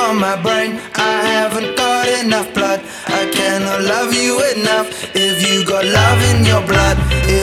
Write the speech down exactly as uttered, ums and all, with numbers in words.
on my brain. I haven't got enough blood. I cannot love you enough. If you got love in your blood,